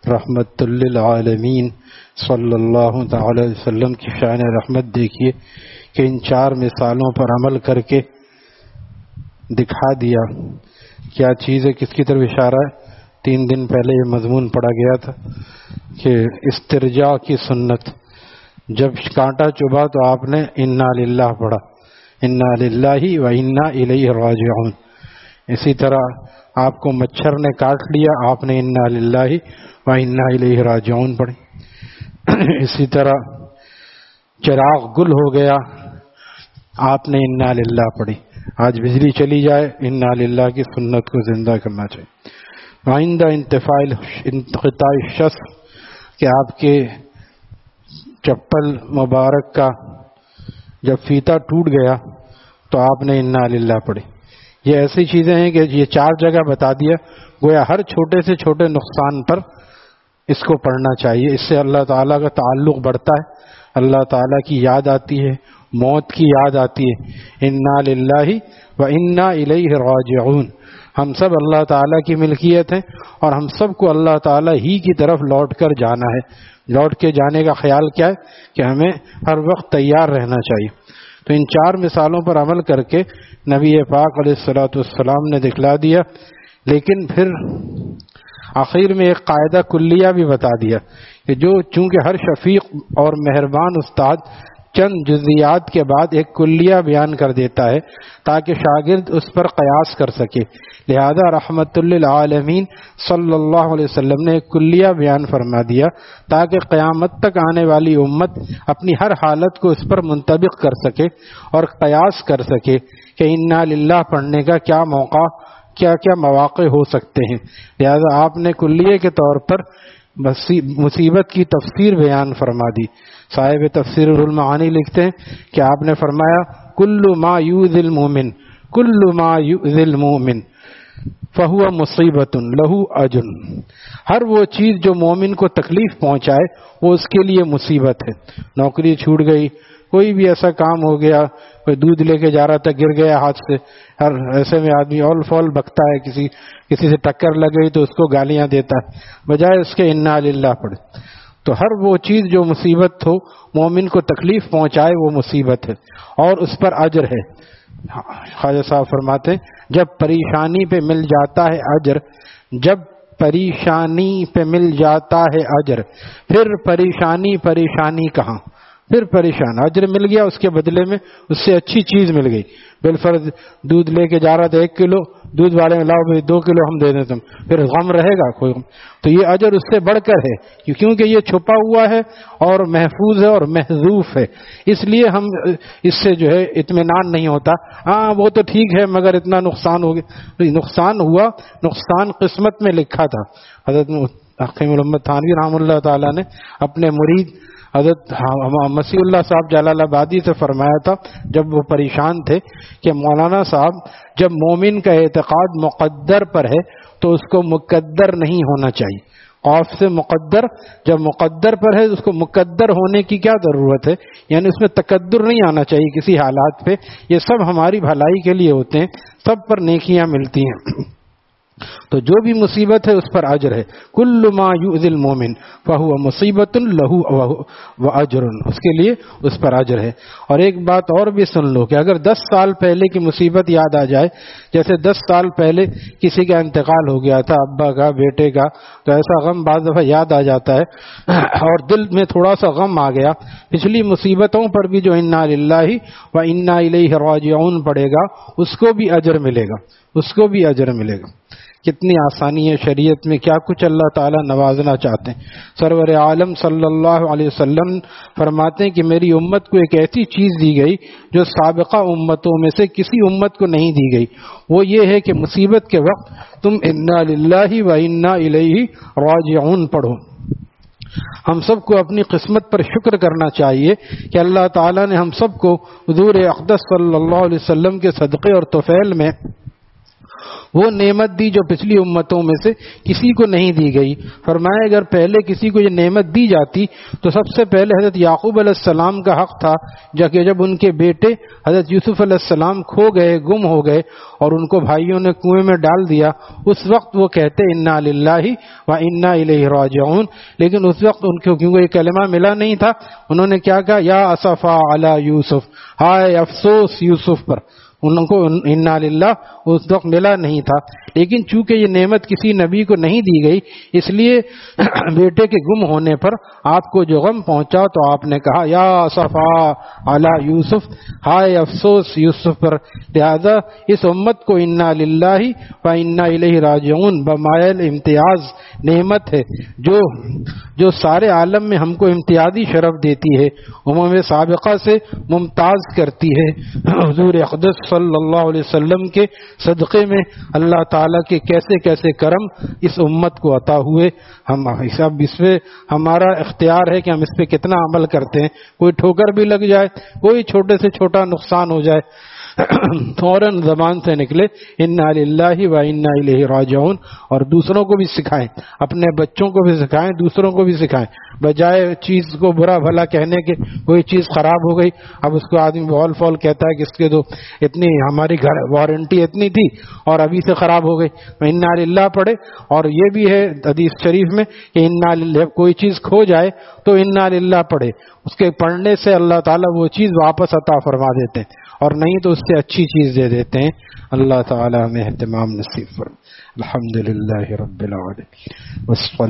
رحمت للعالمین صلی اللہ تعالی علیہ وسلم کی شان رحمت دیکھیے کہ ان 4 مثالوں پر عمل کر کے دکھا دیا کیا چیز ہے، کس کی طرف اشارہ ہے۔ 3 دن پہلے یہ مضمون پڑھا گیا تھا کہ استرجاع کی سنت، جب کانٹا چبھا تو آپ نے انا للہ پڑھا، انا للہ و انا الیہ راجعون۔ اسی طرح آپ کو مچھر نے کاٹ لیا، آپ نے انا للہ و انا الیہ راجعون پڑھی۔ اسی طرح چراغ گل ہو گیا، آپ نے انا للہ پڑھی۔ آج بجلی چلی جائے، انا للہ کی سنت کو زندہ کرنا چاہیے۔ آئندہ انقطاع الشمس کہ آپ کے چپل مبارک کا جب فیتا ٹوٹ گیا تو آپ نے انا للہ پڑھی۔ یہ ایسی چیزیں ہیں کہ یہ 4 جگہ بتا دیا، گویا ہر چھوٹے سے چھوٹے نقصان پر اس کو پڑھنا چاہیے۔ اس سے اللہ تعالیٰ کا تعلق بڑھتا ہے، اللہ تعالیٰ کی یاد آتی ہے، موت کی یاد آتی ہے۔ انا للہ و انا الیہ راجعون، ہم سب اللہ تعالیٰ کی ملکیت ہیں اور ہم سب کو اللہ تعالیٰ ہی کی طرف لوٹ کر جانا ہے۔ لوٹ کے جانے کا خیال کیا ہے کہ ہمیں ہر وقت تیار رہنا چاہیے۔ تو ان 4 مثالوں پر عمل کر کے نبی پاک علیہ الصلوۃ والسلام نے دکھلا دیا، لیکن پھر آخر میں ایک قاعدہ کلیہ بھی بتا دیا کہ چونکہ ہر شفیق اور مہربان استاد چند جزیات کے بعد ایک کلیہ بیان کر دیتا ہے تاکہ شاگرد اس پر قیاس کر سکے، لہذا رحمت للعالمین صلی اللہ علیہ وسلم نے ایک کلیہ بیان فرما دیا تاکہ قیامت تک آنے والی امت اپنی ہر حالت کو اس پر منطبق کر سکے اور قیاس کر سکے کہ انا للہ پڑھنے کا کیا موقع، کیا کیا مواقع ہو سکتے ہیں۔ لہذا آپ نے کلیہ کے طور پر مصیبت کی تفسیر بیان فرما دی۔ صاحب تفسیر المعانی لکھتے ہیں کہ آپ نے فرمایا کل ما یؤذی المؤمن، کل ما یؤذی المؤمن فہو مصیبۃ لہ اجر، ہر وہ چیز جو مومن کو تکلیف پہنچائے وہ اس کے لیے مصیبت ہے۔ نوکری چھوٹ گئی، کوئی بھی ایسا کام ہو گیا، کوئی دودھ لے کے جا رہا تھا گر گیا ہاتھ سے، ہر ایسے میں آدمی اول فول بکتا ہے، کسی سے ٹکر لگ گئی تو اس کو گالیاں دیتا ہے، بجائے اس کے انا للہ پڑھے۔ تو ہر وہ چیز جو مصیبت ہو، مومن کو تکلیف پہنچائے وہ مصیبت ہے اور اس پر اجر ہے۔ خواجہ صاحب فرماتے جب پریشانی پہ مل جاتا ہے اجر، جب پریشانی پہ مل جاتا ہے اجر، پھر پریشانی کہاں، پھر پریشان، اجر مل گیا اس کے بدلے میں اس سے اچھی چیز مل گئی۔ بالفرض دودھ لے کے جا رہا تھا 1 کلو، دودھ والے میں لاؤ بھائی 2 کلو ہم دے دیں تم، پھر غم رہے گا کوئی غم؟ تو یہ اجر اس سے بڑھ کر ہے کیونکہ یہ چھپا ہوا ہے اور محفوظ ہے اور محذوف ہے، اس لیے ہم اس سے جو ہے اطمینان نہیں ہوتا۔ ہاں وہ تو ٹھیک ہے مگر اتنا نقصان ہو گیا، نقصان ہوا، نقصان قسمت میں لکھا تھا۔ حضرت حکیم محمد تھانوی رحمہ اللہ تعالیٰ نے اپنے مرید حضرت مسیح اللہ صاحب جلال آبادی سے فرمایا تھا جب وہ پریشان تھے کہ مولانا صاحب جب مومن کا اعتقاد مقدر پر ہے تو اس کو مقدر نہیں ہونا چاہیے۔ خوف سے مقدر، جب مقدر پر ہے اس کو مقدر ہونے کی کیا ضرورت ہے، یعنی اس میں تکدر نہیں آنا چاہیے کسی حالات پہ، یہ سب ہماری بھلائی کے لیے ہوتے ہیں، سب پر نیکیاں ملتی ہیں۔ تو جو بھی مصیبت ہے اس پر اجر ہے۔ کل ما یؤذی المؤمن فہو مصیبۃ لہ واجر، اس کے لیے اس پر اجر ہے۔ اور ایک بات اور بھی سن لو کہ اگر 10 سال پہلے کی مصیبت یاد آ جائے، جیسے 10 سال پہلے کسی کا انتقال ہو گیا تھا، ابا کا، بیٹے کا، تو ایسا غم بعض دفعہ یاد آ جاتا ہے اور دل میں تھوڑا سا غم آ گیا، پچھلی مصیبتوں پر بھی جو انا للہ و انا الیہ راجعون پڑے گا اس کو بھی اجر ملے گا، اس کو بھی اجر ملے گا۔ کتنی آسانی ہے شریعت میں، کیا کچھ اللہ تعالیٰ نوازنا چاہتے ہیں۔ سرور عالم صلی اللہ علیہ وسلم فرماتے ہیں کہ میری امت کو ایک ایسی چیز دی گئی جو سابقہ امتوں میں سے کسی امت کو نہیں دی گئی، وہ یہ ہے کہ مصیبت کے وقت تم انا للہ و انا الیہ راجعون پڑھو۔ ہم سب کو اپنی قسمت پر شکر کرنا چاہیے کہ اللہ تعالیٰ نے ہم سب کو حضور اقدس صلی اللہ علیہ وسلم کے صدقے اور طفیل میں وہ نعمت دی جو پچھلی امتوں میں سے کسی کو نہیں دی گئی. فرمایا اگر پہلے کسی کو یہ نعمت دی جاتی تو سب سے پہلے حضرت یعقوب علیہ السلام کا حق تھا جب ان کے بیٹے حضرت یوسف علیہ السلام کھو گئے، گم ہو گئے اور ان کو بھائیوں نے کنویں میں ڈال دیا، اس وقت وہ کہتے انا للہ و انا الیہ راجعون. لیکن اس وقت ان کو کیونکہ یہ کلمہ ملا نہیں تھا، انہوں نے کیا کہا، یا اسفا علی یوسف، ہائے افسوس یوسف پر. ان کو انا للہ اس وقت ملا نہیں تھا. لیکن چونکہ یہ نعمت کسی نبی کو نہیں دی گئی، اس لیے بیٹے کے گم ہونے پر آپ کو جو غم پہنچا تو آپ نے کہا یا اسفا علی یوسف، ہائے افسوس یوسف پر. لہذا اس امت کو انا للہ و انا الیہ راجعون بمائل امتیاز نعمت ہے جو سارے عالم میں ہم کو امتیازی شرف دیتی ہے، امم سابقہ سے ممتاز کرتی ہے. حضور اقدس صلی اللہ علیہ وسلم کے صدقے میں اللہ تعالیٰ کے کیسے کیسے کرم اس امت کو عطا ہوئے. ہم حساب اس پہ ہمارا اختیار ہے کہ ہم اس پہ کتنا عمل کرتے ہیں. کوئی ٹھوکر بھی لگ جائے، کوئی چھوٹے سے چھوٹا نقصان ہو جائے، فوراً زبان سے نکلے انا للہ و انا الیہ راجعون، اور دوسروں کو بھی سکھائیں، اپنے بچوں کو بھی سکھائیں، دوسروں کو بھی سکھائیں. بجائے چیز کو برا بھلا کہنے کے کوئی چیز خراب ہو گئی، اب اس کو آدمی بول فول کہتا ہے کہ اس کے تو اتنی ہماری گھر وارنٹی اتنی تھی اور ابھی سے خراب ہو گئی. انا للہ پڑھے. اور یہ بھی ہے حدیث شریف میں کہ انا للہ، کوئی چیز کھو جائے تو انا للہ پڑھے، اس کے پڑھنے سے اللہ تعالیٰ وہ چیز واپس عطا فرما دیتے ہیں، اور نہیں تو اس سے اچھی چیز دے دیتے ہیں. اللہ تعالیٰ ہمیں اہتمام نصیب فرمائے. الحمدللہ رب العالمین.